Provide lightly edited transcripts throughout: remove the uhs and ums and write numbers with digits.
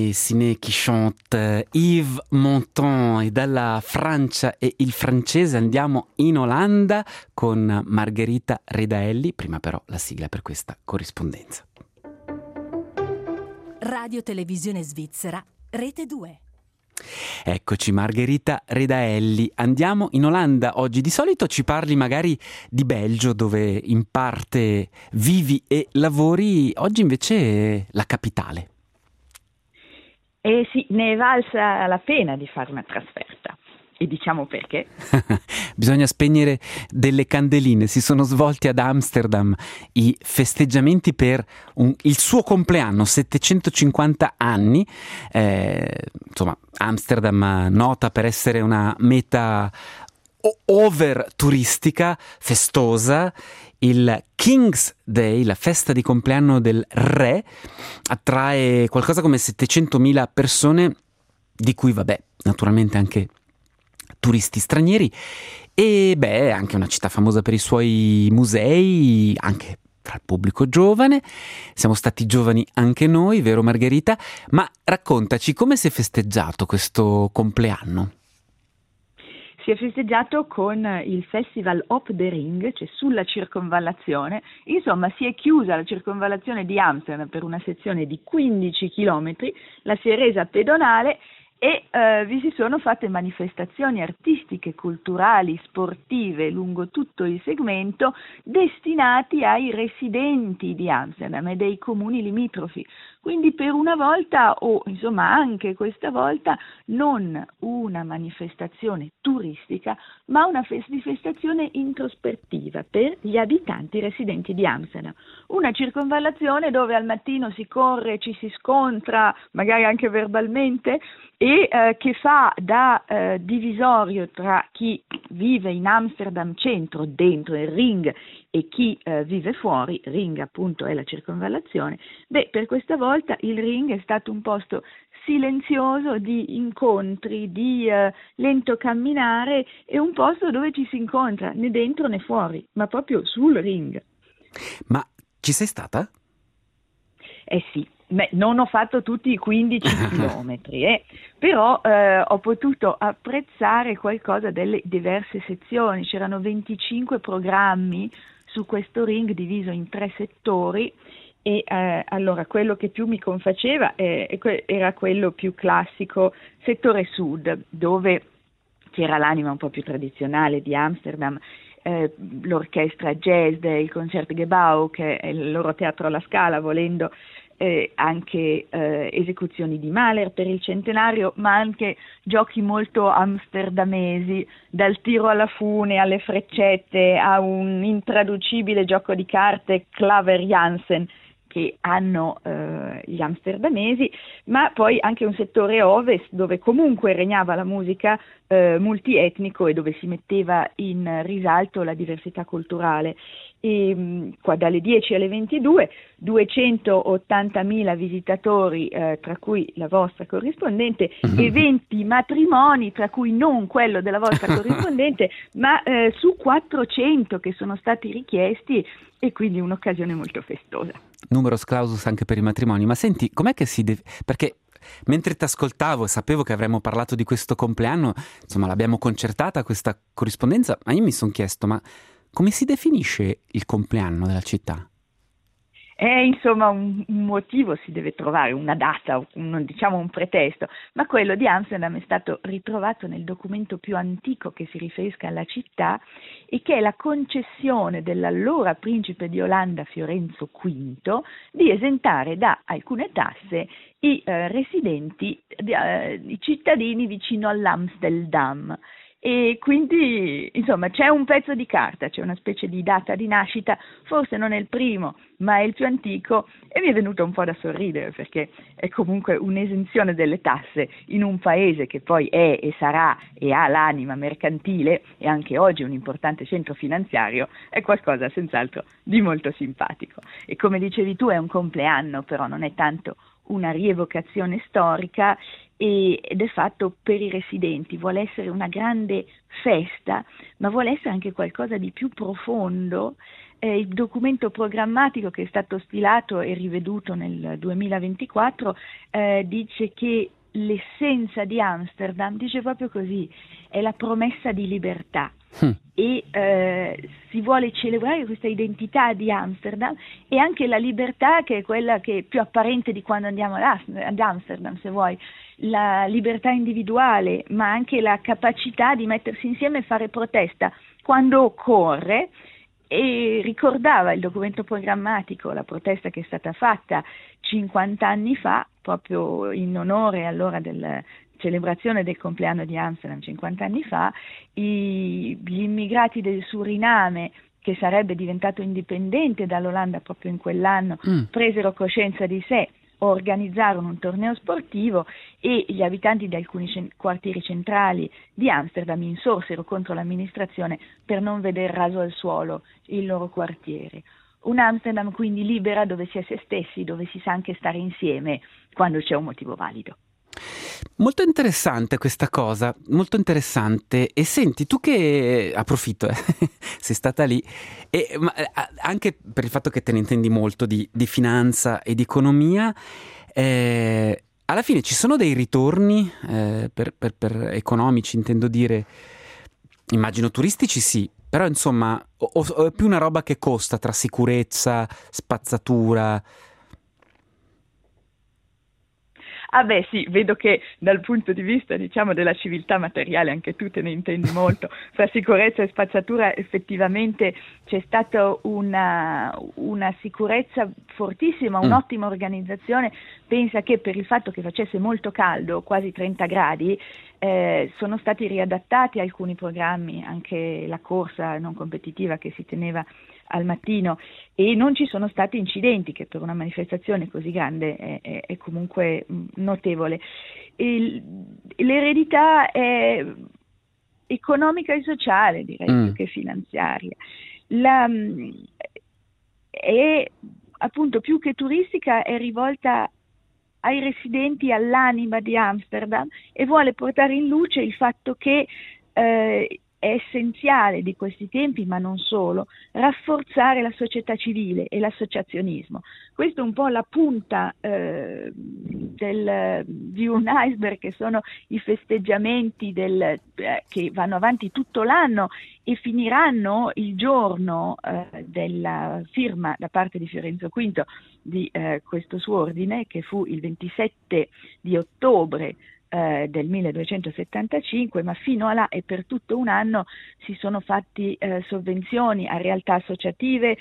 et Ciné qui chante Yves Montand, e dalla Francia e il francese andiamo in Olanda con Margherita Redaelli, prima però la sigla per questa corrispondenza. Radio Televisione Svizzera, Rete 2. Eccoci Margherita Redaelli, andiamo in Olanda oggi. Di solito ci parli magari di Belgio, dove in parte vivi e lavori, oggi invece la capitale. Sì, ne è valsa la pena di fare una trasferta. E diciamo perché. Bisogna spegnere delle candeline. Si sono svolti ad Amsterdam i festeggiamenti per il suo compleanno, 750 anni. Insomma, Amsterdam nota per essere una meta over turistica, festosa. Il King's Day, la festa di compleanno del re, attrae qualcosa come 700.000 persone, di cui naturalmente anche turisti stranieri, e è anche una città famosa per i suoi musei, anche tra il pubblico giovane. Siamo stati giovani anche noi, vero Margherita? Ma raccontaci, come si è festeggiato questo compleanno? Si è festeggiato con il festival Op de Ring, cioè sulla circonvallazione. Insomma, si è chiusa la circonvallazione di Amsterdam per una sezione di 15 chilometri, la si è resa pedonale e vi si sono fatte manifestazioni artistiche, culturali, sportive lungo tutto il segmento, destinati ai residenti di Amsterdam e dei comuni limitrofi. Quindi per una volta, o insomma anche questa volta, non una manifestazione turistica, ma una manifestazione introspettiva per gli abitanti residenti di Amsterdam. Una circonvallazione dove al mattino si corre, ci si scontra, magari anche verbalmente, e che fa da divisorio tra chi vive in Amsterdam centro, dentro il ring, e chi vive fuori. Ring appunto è la circonvallazione. Per questa volta il ring è stato un posto silenzioso di incontri, di lento camminare, e un posto dove ci si incontra né dentro né fuori, ma proprio sul ring. Ma ci sei stata? Sì. Non ho fatto tutti i 15 chilometri, però ho potuto apprezzare qualcosa delle diverse sezioni. C'erano 25 programmi su questo ring diviso in 3 settori, e allora quello che più mi confaceva era quello più classico, settore sud, dove c'era l'anima un po' più tradizionale di Amsterdam, l'orchestra jazz del Concertgebouw, che è il loro teatro alla Scala, volendo anche esecuzioni di Mahler per il centenario, ma anche giochi molto amsterdamesi, dal tiro alla fune alle freccette a un intraducibile gioco di carte, Klaver Jansen, che hanno gli amsterdamesi, ma poi anche un settore ovest dove comunque regnava la musica multietnico e dove si metteva in risalto la diversità culturale. E qua dalle 10 alle 22 280.000 visitatori, tra cui la vostra corrispondente, e 20 matrimoni, tra cui non quello della vostra corrispondente, ma su 400 che sono stati richiesti, e quindi un'occasione molto festosa. Numerus clausus anche per i matrimoni. Ma senti, com'è che perché mentre ti ascoltavo e sapevo che avremmo parlato di questo compleanno, insomma l'abbiamo concertata questa corrispondenza, ma io mi sono chiesto, ma come si definisce il compleanno della città? Insomma, un motivo si deve trovare, una data, diciamo un pretesto, ma quello di Amsterdam è stato ritrovato nel documento più antico che si riferisca alla città, e che è la concessione dell'allora principe di Olanda Fiorenzo V di esentare da alcune tasse i residenti, i cittadini vicino all'Amsterdam. E quindi insomma c'è un pezzo di carta, c'è una specie di data di nascita, forse non è il primo ma è il più antico, e mi è venuto un po' da sorridere, perché è comunque un'esenzione delle tasse in un paese che poi è e sarà e ha l'anima mercantile e anche oggi un importante centro finanziario, è qualcosa senz'altro di molto simpatico. E come dicevi tu, è un compleanno, però non è tanto una rievocazione storica, ed è fatto per i residenti, vuole essere una grande festa, ma vuole essere anche qualcosa di più profondo, il documento programmatico che è stato stilato e riveduto nel 2024 dice che l'essenza di Amsterdam, dice proprio così, è la promessa di libertà. E si vuole celebrare questa identità di Amsterdam e anche la libertà, che è quella che è più apparente di quando andiamo ad Amsterdam, se vuoi, la libertà individuale, ma anche la capacità di mettersi insieme e fare protesta quando occorre. E ricordava il documento programmatico la protesta che è stata fatta 50 anni fa, proprio in onore allora della celebrazione del compleanno di Amsterdam 50 anni fa. Gli immigrati del Suriname, che sarebbe diventato indipendente dall'Olanda proprio in quell'anno, presero coscienza di sé, organizzarono un torneo sportivo e gli abitanti di alcuni quartieri centrali di Amsterdam insorsero contro l'amministrazione per non veder raso al suolo il loro quartiere. Un Amsterdam quindi libera, dove si è se stessi, dove si sa anche stare insieme quando c'è un motivo valido. Molto interessante questa cosa, molto interessante. E senti, tu che approfitto, sei stata lì, ma anche per il fatto che te ne intendi molto di finanza e di economia, alla fine ci sono dei ritorni per economici, intendo dire, immagino turistici sì, però insomma o è più una roba che costa tra sicurezza, spazzatura. Ah beh sì, vedo che dal punto di vista diciamo della civiltà materiale anche tu te ne intendi molto. Fra sicurezza e spazzatura effettivamente c'è stata una sicurezza fortissima, un'ottima organizzazione. Pensa che per il fatto che facesse molto caldo, quasi 30 gradi, sono stati riadattati alcuni programmi, anche la corsa non competitiva che si teneva al mattino, e non ci sono stati incidenti, che per una manifestazione così grande è comunque notevole. L'eredità è economica e sociale, direi, più che finanziaria. È appunto più che turistica, è rivolta ai residenti, all'anima di Amsterdam, e vuole portare in luce il fatto che è essenziale di questi tempi, ma non solo, rafforzare la società civile e l'associazionismo. Questo è un po' la punta di un iceberg, che sono i festeggiamenti che vanno avanti tutto l'anno e finiranno il giorno della firma da parte di Fiorenzo V di questo suo ordine, che fu il 27 di ottobre del 1275, ma fino a là e per tutto un anno si sono fatti sovvenzioni a realtà associative,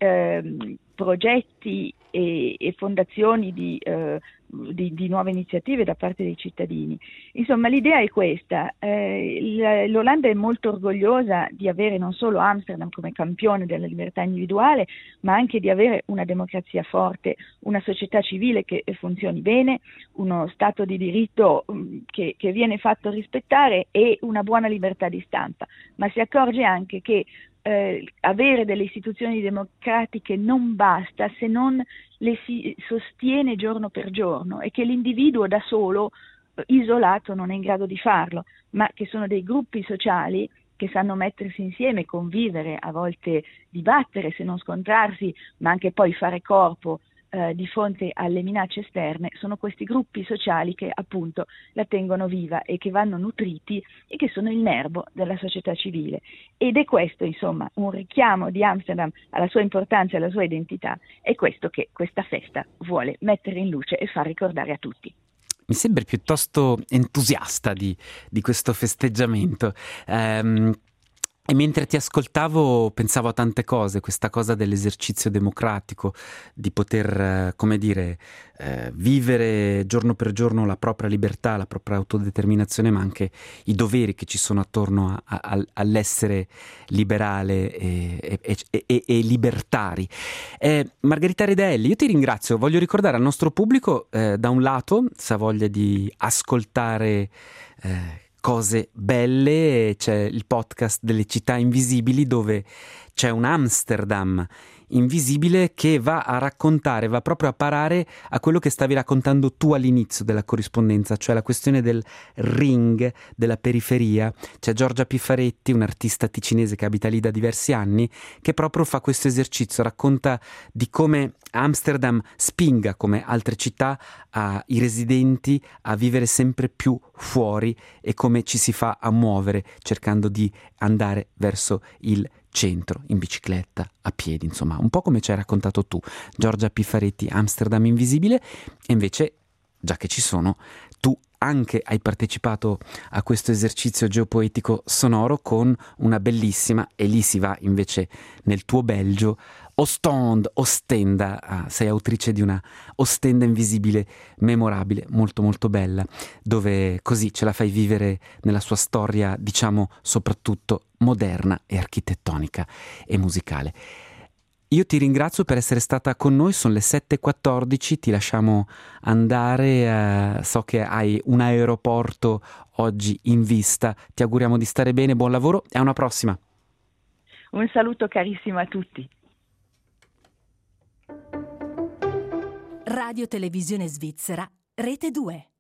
progetti e fondazioni di nuove iniziative da parte dei cittadini. Insomma, l'idea è questa. L'Olanda è molto orgogliosa di avere non solo Amsterdam come campione della libertà individuale, ma anche di avere una democrazia forte, una società civile che funzioni bene, uno Stato di diritto che viene fatto rispettare e una buona libertà di stampa. Ma si accorge anche che avere delle istituzioni democratiche non basta se non le si sostiene giorno per giorno, e che l'individuo da solo, isolato, non è in grado di farlo, ma che sono dei gruppi sociali che sanno mettersi insieme, convivere, a volte dibattere se non scontrarsi, ma anche poi fare corpo di fronte alle minacce esterne. Sono questi gruppi sociali che appunto la tengono viva e che vanno nutriti e che sono il nervo della società civile. Ed è questo, insomma, un richiamo di Amsterdam alla sua importanza e alla sua identità. È questo che questa festa vuole mettere in luce e far ricordare a tutti. Mi sembri piuttosto entusiasta di questo festeggiamento. E mentre ti ascoltavo pensavo a tante cose, questa cosa dell'esercizio democratico, di poter, come dire, vivere giorno per giorno la propria libertà, la propria autodeterminazione, ma anche i doveri che ci sono attorno all'essere liberale e libertari. Margherita Redelli, io ti ringrazio, voglio ricordare al nostro pubblico, da un lato, se ha voglia di ascoltare cose belle, c'è il podcast delle città invisibili, dove c'è un Amsterdam invisibile, che va a raccontare, va proprio a parare a quello che stavi raccontando tu all'inizio della corrispondenza, cioè la questione del ring, della periferia. C'è Giorgia Piffaretti, un'artista ticinese che abita lì da diversi anni, che proprio fa questo esercizio, racconta di come Amsterdam spinga, come altre città, i residenti a vivere sempre più fuori e come ci si fa a muovere cercando di andare verso il centro, in bicicletta, a piedi, insomma, un po' come ci hai raccontato tu, Giorgia Piffaretti, Amsterdam Invisibile. E invece, già che ci sono, tu anche hai partecipato a questo esercizio geopoetico sonoro con una bellissima, e lì si va invece nel tuo Belgio, Ostenda, sei autrice di una Ostenda invisibile memorabile, molto molto bella, dove così ce la fai vivere nella sua storia, diciamo, soprattutto moderna e architettonica e musicale. Io ti ringrazio per essere stata con noi, sono le 7:14, ti lasciamo andare, so che hai un aeroporto oggi in vista, ti auguriamo di stare bene, buon lavoro e a una prossima. Un saluto carissimo a tutti. Radio Televisione Svizzera, Rete 2.